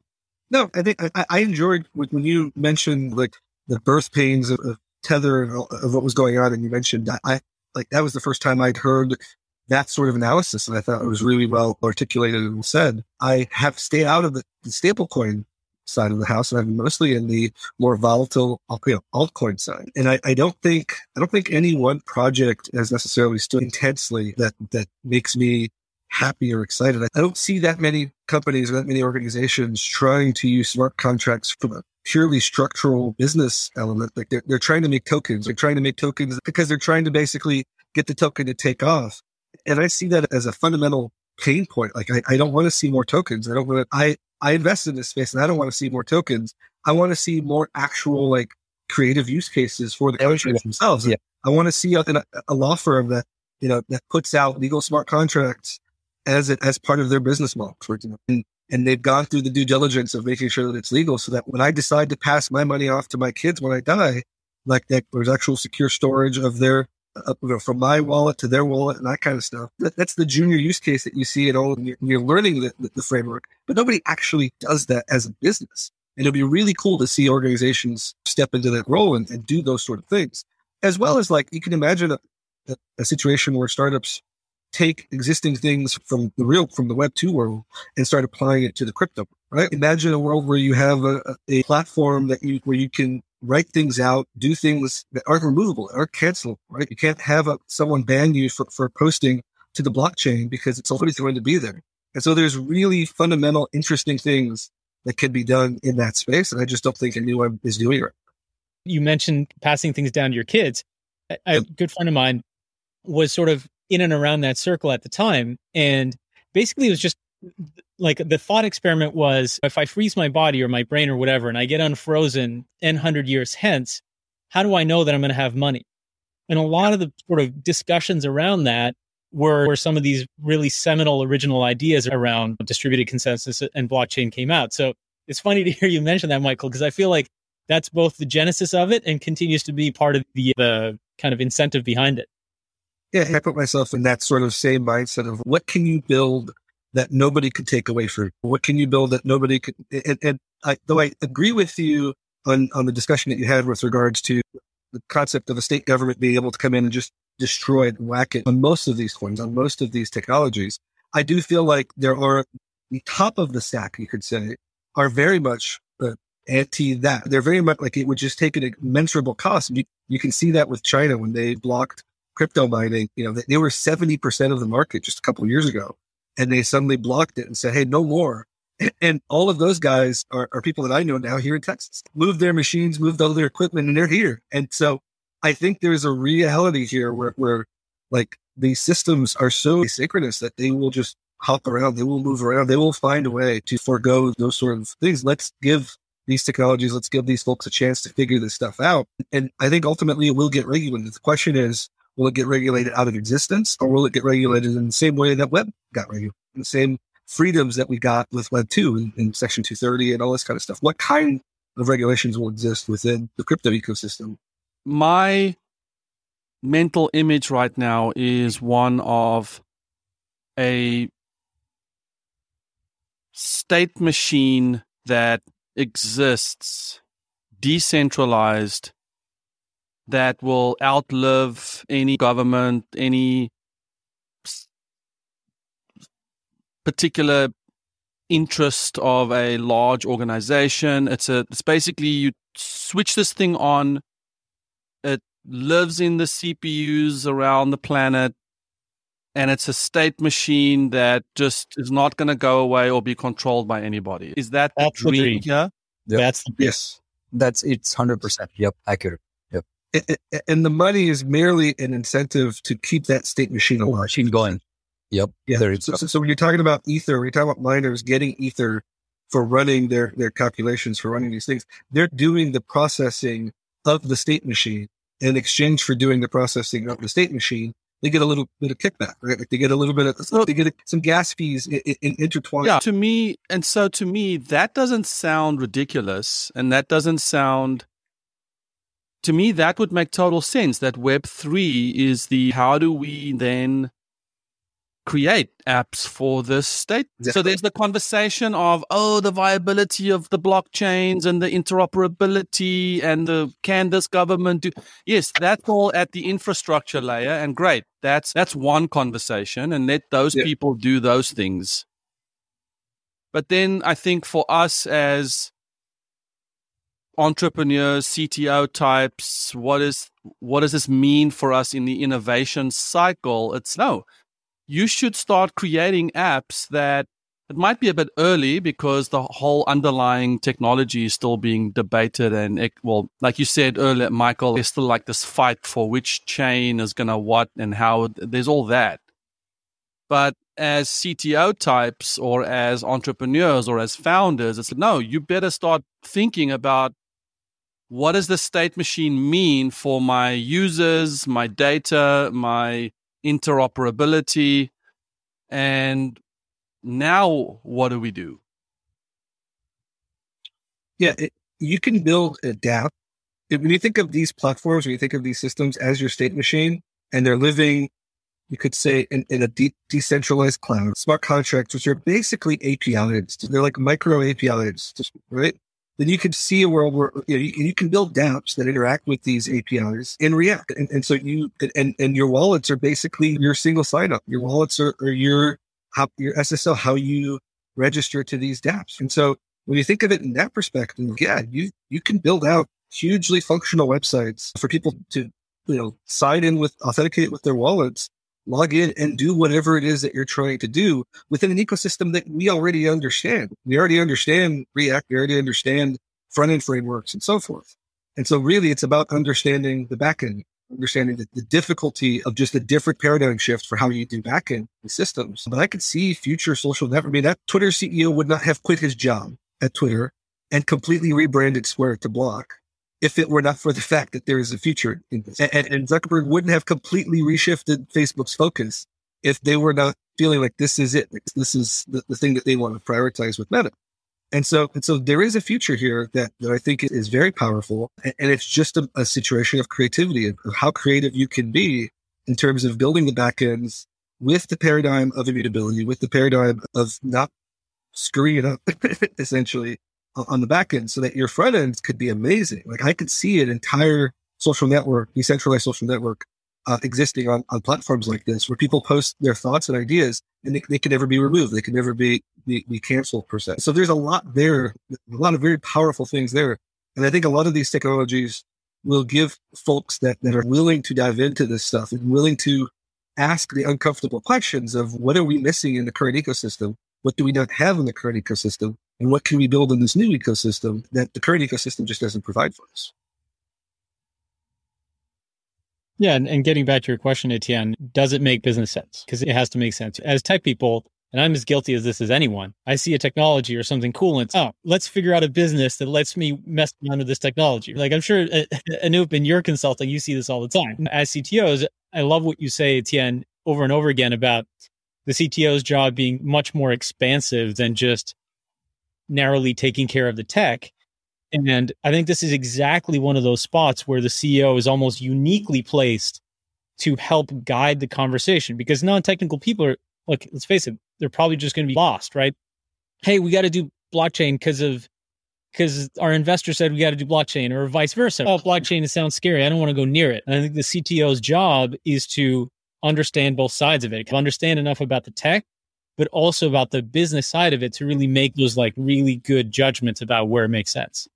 No, I think I, I enjoyed when you mentioned like the birth pains of, of Tether and all, of what was going on, and you mentioned that I like that was the first time I'd heard that sort of analysis, and I thought it was really well articulated and said. I have stayed out of the, the stablecoin side of the house, and I'm mostly in the more volatile, you know, altcoin side. And I, I don't think I don't think any one project has necessarily stood intensely that that makes me happy or excited. I don't see that many companies or that many organizations trying to use smart contracts from a purely structural business element. Like they're, they're trying to make tokens. They're trying to make tokens because they're trying to basically get the token to take off. And I see that as a fundamental pain point. Like I, I don't want to see more tokens. I don't want to, I, I invest in this space and I don't want to see more tokens. I want to see more actual like creative use cases for the contracts themselves. Yeah. I want to see a, a law firm that, you know, that puts out legal smart contracts as it, as part of their business model. For, you know, and, and they've gone through the due diligence of making sure that it's legal, so that when I decide to pass my money off to my kids when I die, like that there's actual secure storage of their, uh, from my wallet to their wallet and that kind of stuff. That, that's the junior use case that you see at all. And you're, you're learning the, the, the framework, but nobody actually does that as a business. And it'll be really cool to see organizations step into that role and, and do those sort of things, as well as like, you can imagine a, a, a situation where startups take existing things from the real, from the Web two world and start applying it to the crypto, right? Imagine a world where you have a, a platform that you, where you can write things out, do things that aren't removable, aren't cancelable, right? You can't have a, someone ban you for, for posting to the blockchain because it's always going to be there. And so there's really fundamental, interesting things that can be done in that space. And I just don't think anyone is doing it. You mentioned passing things down to your kids. A, a good friend of mine was sort of in and around that circle at the time. And basically it was just like the thought experiment was, if I freeze my body or my brain or whatever, and I get unfrozen n hundred years hence, how do I know that I'm going to have money? And a lot of the sort of discussions around that were where some of these really seminal original ideas around distributed consensus and blockchain came out. So it's funny to hear you mention that, Michael, because I feel like that's both the genesis of it and continues to be part of the, the kind of incentive behind it. Yeah, I put myself in that sort of same mindset of what can you build that nobody could take away from you? What can you build that nobody could? And, and I, though I agree with you on, on the discussion that you had with regards to the concept of a state government being able to come in and just destroy it and whack it on most of these coins, on most of these technologies, I do feel like there are the top of the stack, you could say, are very much uh, anti that. They're very much like it would just take an immeasurable cost. You, you can see that with China when they blocked crypto mining. You know, they, they were seventy percent of the market just a couple of years ago, and they suddenly blocked it and said, hey, no more. And, and all of those guys are, are people that I know now here in Texas. Moved their machines, moved all their equipment, and they're here. And so I think there's a reality here where, where like these systems are so asynchronous that they will just hop around. They will move around. They will find a way to forego those sort of things. Let's give these technologies, let's give these folks a chance to figure this stuff out. And I think ultimately it will get regulated. The question is, will it get regulated out of existence, or will it get regulated in the same way that web got regulated, in the same freedoms that we got with Web two in, in Section two thirty and all this kind of stuff? What kind of regulations will exist within the crypto ecosystem? My mental image right now is one of a state machine that exists, decentralized, that will outlive any government, any particular interest of a large organization. It's a, it's basically you switch this thing on. It lives in the C P Us around the planet, and it's a state machine that just is not going to go away or be controlled by anybody. Is that the That's the dream dream. here? Yep. That's the Yes. That's, it's one hundred percent. Yep. Accurate. Yep. And, and the money is merely an incentive to keep that state machine alive. Machine going. Yep. Yeah. There So, so, so when you're talking about Ether, when you're talking about miners getting Ether for running their, their calculations, for running these things, they're doing the processing of the state machine. In exchange for doing the processing of the state machine, they get a little bit of kickback, right? Like they get a little bit of, they get some gas fees in, in, intertwined. Yeah, to me, and so to me, that doesn't sound ridiculous. And that doesn't sound, to me, that would make total sense that Web three is the, how do we then create apps for this state? Exactly. So there's the conversation of, oh, the viability of the blockchains and the interoperability and the, can this government do? Yes, that's all at the infrastructure layer, and great. That's, that's one conversation, and let those Yeah. people do those things. But then I think for us as entrepreneurs, C T O types, what is, what does this mean for us in the innovation cycle? It's no. You should start creating apps that it might be a bit early because the whole underlying technology is still being debated. And, it, well, like you said earlier, Michael, there's still like this fight for which chain is going to what and how. There's all that. But as C T O types or as entrepreneurs or as founders, it's no, you better start thinking about what does the state machine mean for my users, my data, my interoperability, and now what do we do? Yeah, it, you can build a dApp. When you think of these platforms, when you think of these systems as your state machine, and they're living, you could say, in, in a de- decentralized cloud, smart contracts, which are basically A P Is. They're like micro A P Is, right? Then you could see a world where you, know, you, you can build dApps that interact with these A P Is in React. And, and so you, and, and your wallets are basically your single sign-up. Your wallets are, are your, how, your S S L, how you register to these dApps. And so when you think of it in that perspective, yeah, you, you can build out hugely functional websites for people to, you know, sign in with, authenticate with their wallets, log in and do whatever it is that you're trying to do within an ecosystem that we already understand. We already understand React. We already understand front-end frameworks and so forth. And so really it's about understanding the back end. understanding the, the difficulty of just a different paradigm shift for how you do backend systems. But I could see future social network. I mean, that Twitter C E O would not have quit his job at Twitter and completely rebranded Square to Block if it were not for the fact that there is a future in this. And, and Zuckerberg wouldn't have completely reshifted Facebook's focus if they were not feeling like this is it. Like, this is the, the thing that they want to prioritize with Meta. And so, and so there is a future here that, that I think is very powerful. And, and it's just a, a situation of creativity, of how creative you can be in terms of building the backends with the paradigm of immutability, with the paradigm of not screwing it up, essentially, on the back end, so that your front ends could be amazing. Like, I could see an entire social network, decentralized social network, uh, existing on, on platforms like this, where people post their thoughts and ideas, and they, they can never be removed. They can never be, be, be canceled, per se. So there's a lot there, a lot of very powerful things there. And I think a lot of these technologies will give folks that, that are willing to dive into this stuff and willing to ask the uncomfortable questions of what are we missing in the current ecosystem? What do we not have in the current ecosystem? And what can we build in this new ecosystem that the current ecosystem just doesn't provide for us? Yeah, and, and getting back to your question, Etienne, does it make business sense? Because it has to make sense. As tech people, and I'm as guilty as this as anyone, I see a technology or something cool and it's, oh, let's figure out a business that lets me mess around with this technology. Like, I'm sure, uh, Anoop, in your consulting, you see this all the time. As C T Os, I love what you say, Etienne, over and over again about the C T O's job being much more expansive than just narrowly taking care of the tech. And I think this is exactly one of those spots where the C E O is almost uniquely placed to help guide the conversation, because non-technical people are, look, let's face it, they're probably just going to be lost, right? Hey, we got to do blockchain because of, because our investor said we got to do blockchain, or vice versa. Oh, blockchain, it sounds scary. I don't want to go near it. And I think the C T O's job is to understand both sides of it, understand enough about the tech, but also about the business side of it to really make those like really good judgments about where it makes sense.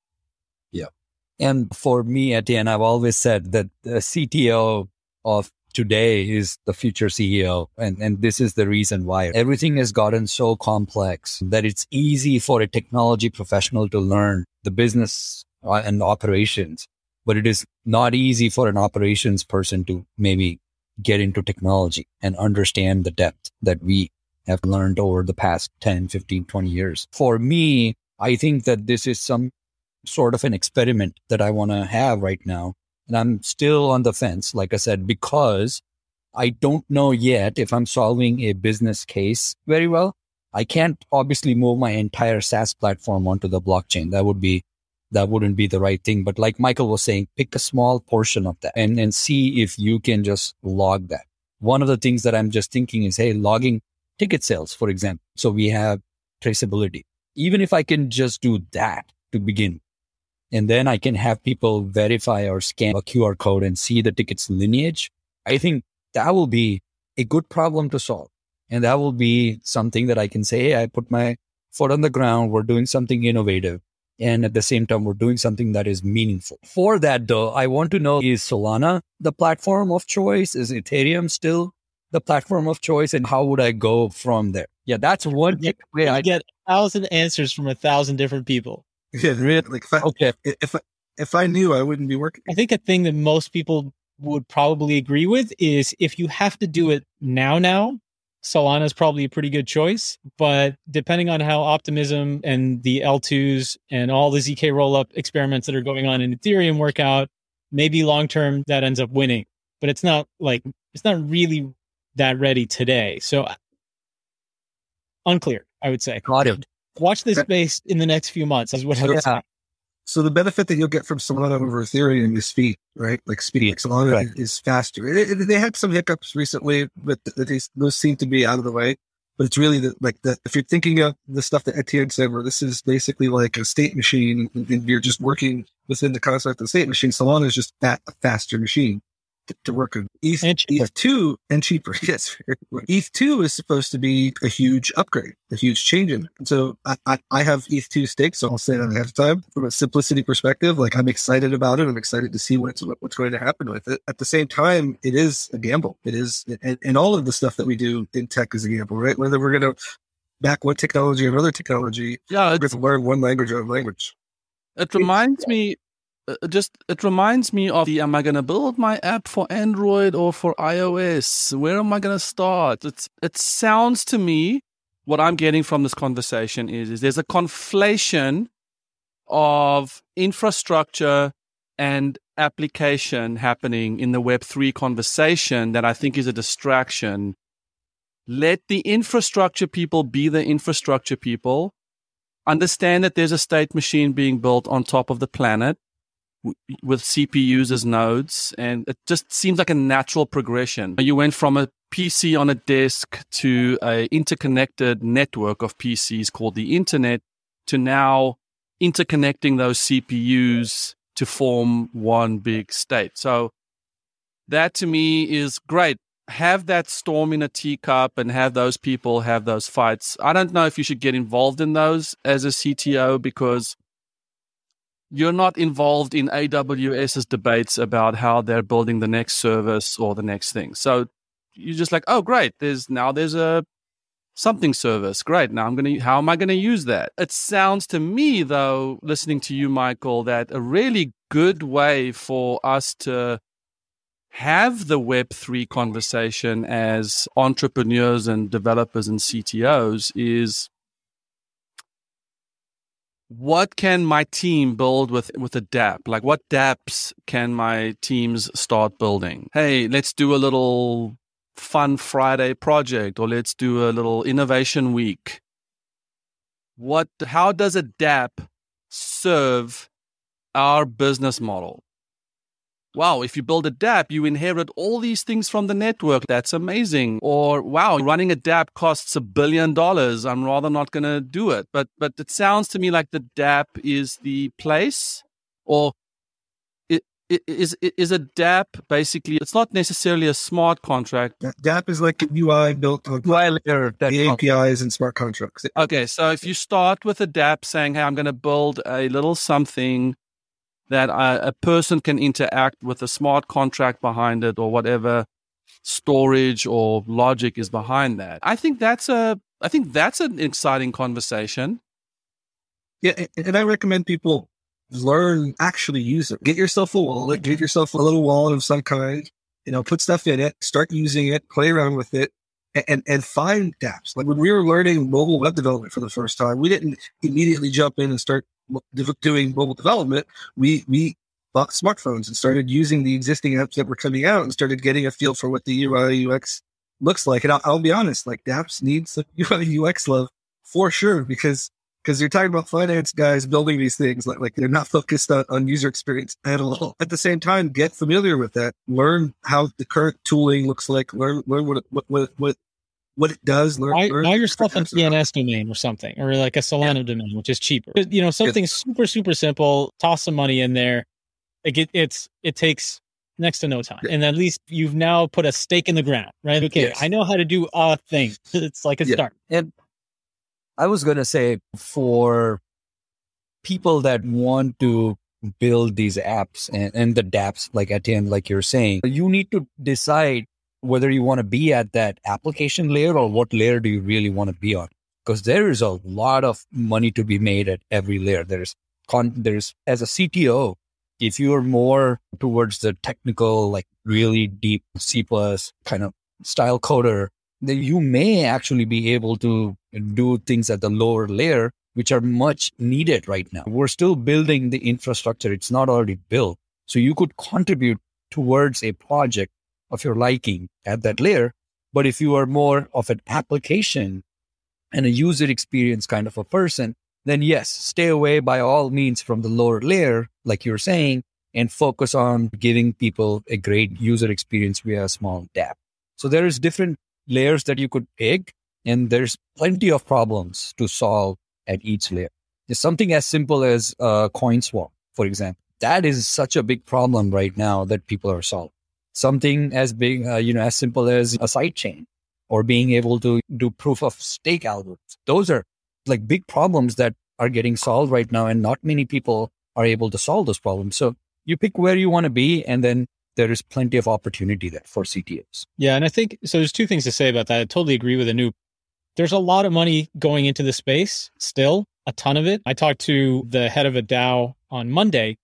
Yeah. And for me, Etienne, I've always said that the C T O of today is the future C E O. And, and this is the reason why everything has gotten so complex that it's easy for a technology professional to learn the business and operations, but it is not easy for an operations person to maybe get into technology and understand the depth that we have learned over the past ten, fifteen, twenty years. For me, I think that this is some sort of an experiment that I want to have right now. And I'm still on the fence, like I said, because I don't know yet if I'm solving a business case very well. I can't obviously move my entire SaaS platform onto the blockchain. That would be, that wouldn't be the right thing. But like Michael was saying, pick a small portion of that and, and see if you can just log that. One of the things that I'm just thinking is, hey, logging ticket sales, for example. So we have traceability. Even if I can just do that to begin, and then I can have people verify or scan a Q R code and see the ticket's lineage, I think that will be a good problem to solve. And that will be something that I can say, hey, I put my foot on the ground. We're doing something innovative. And at the same time, we're doing something that is meaningful. For that, though, I want to know, is Solana the platform of choice? Is Ethereum still the platform of choice? And how would I go from there? Yeah, that's one way I get a thousand answers from a thousand different people. Yeah, really. Like if I, okay. if I, if I knew, I wouldn't be working. I think a thing that most people would probably agree with is if you have to do it now, now, Solana is probably a pretty good choice. But depending on how Optimism and the L twos and all the Z K rollup experiments that are going on in Ethereum work out, maybe long term that ends up winning. But it's not like, it's not really that ready today. So unclear, I would say. Got it. Watch this space in the next few months is what I would say. So the benefit that you'll get from Solana over Ethereum is speed, right? Like speed. Like Solana right. is faster. It, it, they had some hiccups recently, but these, those seem to be out of the way. But it's really the, like the, if you're thinking of the stuff that Etienne said, where this is basically like a state machine and you're just working within the concept of the state machine, Solana is just that a faster machine to, to work on. E T H, E T H two and cheaper. Yes. E T H two is supposed to be a huge upgrade, a huge change in it. And so I, I, I have E T H two stakes, so I'll say that ahead of time. From a simplicity perspective, like I'm excited about it. I'm excited to see what's, what's going to happen with it. At the same time, it is a gamble. It is, and, and all of the stuff that we do in tech is a gamble, right? Whether we're going to back one technology or another technology, yeah, we're going to learn one language or another language. It reminds me uh, just it reminds me of the, am I going to build my app for Android or for iOS? Where am I going to start? It's it sounds to me, what I'm getting from this conversation is, is there's a conflation of infrastructure and application happening in the Web three conversation that I think is a distraction. Let the infrastructure people be the infrastructure people. Understand that there's a state machine being built on top of the planet w- with C P Us as nodes, and it just seems like a natural progression. You went from a P C on a desk to an interconnected network of P Cs called the internet, to now interconnecting those C P Us to form one big state. So that to me is great. Have that storm in a teacup and have those people have those fights. I don't know if you should get involved in those as a C T O, because you're not involved in AWS's debates about how they're building the next service or the next thing. So you're just like, oh, great. There's now there's a something service. Great. Now I'm going to, how am I going to use that? It sounds to me, though, listening to you, Michael, that a really good way for us to have the Web three conversation as entrepreneurs and developers and C T Os is, what can my team build with, with a dApp? Like, what dApps can my teams start building? Hey, let's do a little fun Friday project, or let's do a little innovation week. What, how does a dApp serve our business model? Wow, if you build a dApp, you inherit all these things from the network. That's amazing. Or, wow, running a dApp costs a billion dollars. I'm rather not going to do it. But but it sounds to me like the dApp is the place. Or it, it, is, it, is a dApp basically, it's not necessarily a smart contract. dApp is like a U I built on U I layer, that the A P Is and smart contracts. Okay, so if you start with a dApp saying, hey, I'm going to build a little something that a, a person can interact with, a smart contract behind it, or whatever storage or logic is behind that. I think that's a, I think that's an exciting conversation. Yeah, and I recommend people learn, actually use it. Get yourself a wallet, get yourself a little wallet of some kind, you know, put stuff in it, start using it, play around with it, and and find dApps. Like when we were learning mobile web development for the first time, we didn't immediately jump in and start doing mobile development. We we bought smartphones and started using the existing apps that were coming out and started getting a feel for what the U I U X looks like. And I'll, I'll be honest, like dApps needs some U I U X love for sure, because because you're talking about finance guys building these things, like, like they're not focused on, on user experience at all. At the same time, get familiar with that. Learn how the current tooling looks like. Learn learn what it, what what what what it does. Learn, buy, learn buy yourself an D N S domain or something, or like a Solana yeah. domain, which is cheaper. You know, something yes. super, super simple. Toss some money in there. Like it, it's it takes next to no time, yeah. and at least you've now put a stake in the ground, right? Okay, yes. I know how to do a thing. It's like a yeah. start. And I was gonna say, for people that want to build these apps and, and the dApps, like Etienne, like you're saying, you need to decide whether you want to be at that application layer or what layer do you really want to be on. Because there is a lot of money to be made at every layer. There's, con- there's as a C T O, if you're more towards the technical, like really deep C plus kind of style coder, then you may actually be able to do things at the lower layer, which are much needed right now. We're still building the infrastructure. It's not already built. So you could contribute towards a project of your liking at that layer. But if you are more of an application and a user experience kind of a person, then yes, stay away by all means from the lower layer, like you're saying, and focus on giving people a great user experience via a small dApp. So there is different layers that you could pick, and there's plenty of problems to solve at each layer. There's something as simple as uh, CoinSwap, for example. That is such a big problem right now that people are solving. Something as big, uh, you know, as simple as a sidechain, or being able to do proof of stake algorithms. Those are like big problems that are getting solved right now, and not many people are able to solve those problems. So you pick where you want to be, and then there is plenty of opportunity there for C T Os. Yeah, and I think, so there's two things to say about that. I totally agree with Anoop. There's a lot of money going into the space still, a ton of it. I talked to the head of a DAO on Monday,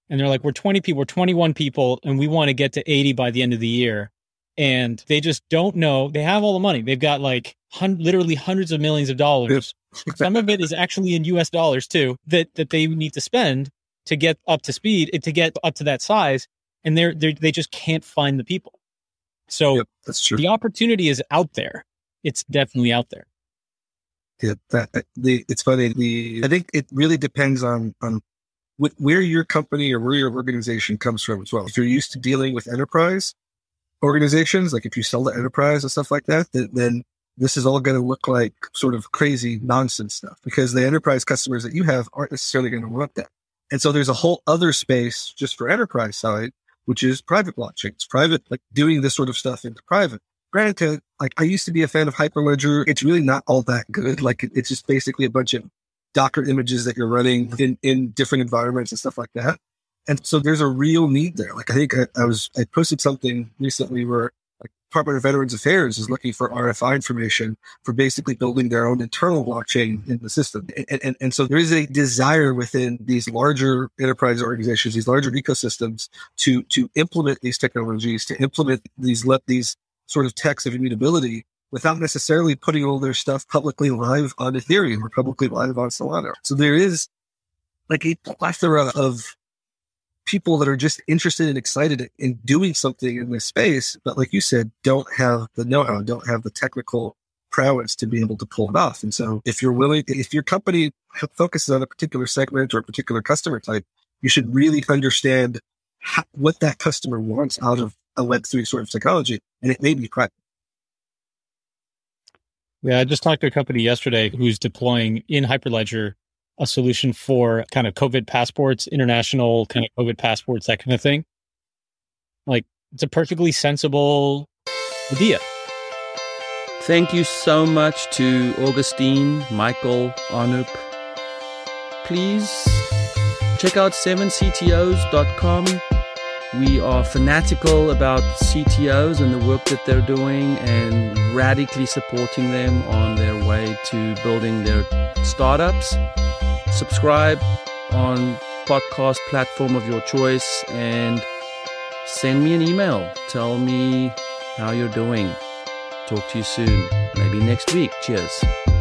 and they're like, we're twenty people, we're twenty-one people, and we want to get to eighty by the end of the year. And they just don't know. They have all the money. They've got like hun- literally hundreds of millions of dollars. Yep. Some of it is actually in U S dollars too, that, that they need to spend to get up to speed, to get up to that size. And they're, they're they just can't find the people. So yep, that's true. The opportunity is out there. It's definitely out there. Yeah, that, the, it's funny. The I think it really depends on on what, where your company or where your organization comes from as well. If you're used to dealing with enterprise organizations, like if you sell to enterprise and stuff like that, then, then this is all going to look like sort of crazy nonsense stuff, because the enterprise customers that you have aren't necessarily going to want that. And so there's a whole other space just for enterprise side, which is private blockchains, private, like doing this sort of stuff into private. Granted, like I used to be a fan of Hyperledger. It's really not all that good. Like it, it's just basically a bunch of Docker images that you're running in, in different environments and stuff like that. And so there's a real need there. Like I think I, I was, I posted something recently where like Department of Veterans Affairs is looking for R F I information for basically building their own internal blockchain in the system. And, and, and so there is a desire within these larger enterprise organizations, these larger ecosystems to, to implement these technologies, to implement these, let these sort of techs of immutability without necessarily putting all their stuff publicly live on Ethereum or publicly live on Solana. So there is like a plethora of people that are just interested and excited in doing something in this space, but like you said, don't have the know-how, don't have the technical prowess to be able to pull it off. And so if you're willing, if your company focuses on a particular segment or a particular customer type, you should really understand how, what that customer wants out of a Web three sort of technology. And it may be private. Yeah, I just talked to a company yesterday who's deploying in Hyperledger a solution for kind of COVID passports, international kind of COVID passports, that kind of thing. Like, it's a perfectly sensible idea. Thank you so much to Augustine, Michael, Anup. Please check out seven c t o s dot com. We are fanatical about C T Os and the work that they're doing and radically supporting them on their way to building their startups. Subscribe on podcast platform of your choice and send me an email. Tell me how you're doing. Talk to you soon. Maybe next week. Cheers.